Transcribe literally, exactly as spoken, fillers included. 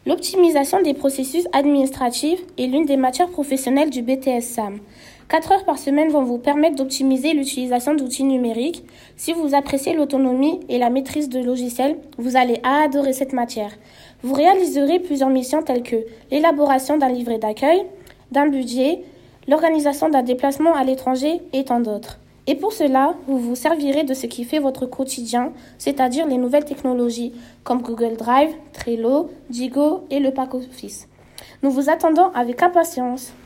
L'optimisation des processus administratifs est l'une des matières professionnelles du B T S S A M. Quatre heures par semaine vont vous permettre d'optimiser l'utilisation d'outils numériques. Si vous appréciez l'autonomie et la maîtrise de logiciels, vous allez adorer cette matière. Vous réaliserez plusieurs missions telles que l'élaboration d'un livret d'accueil, d'un budget, l'organisation d'un déplacement à l'étranger et tant d'autres. Et pour cela, vous vous servirez de ce qui fait votre quotidien, c'est-à-dire les nouvelles technologies comme Google Drive, Trello, Digo et le pack Office. Nous vous attendons avec impatience.